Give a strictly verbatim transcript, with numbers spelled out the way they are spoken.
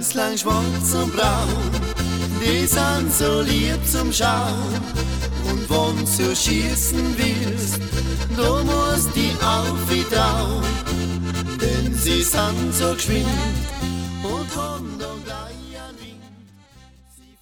bislang schwarz und braun, die sind so lieb zum Schauen. Und wenn du schießen willst, du musst die aufgetrauen, denn sie sind so geschwind und haben dann gleich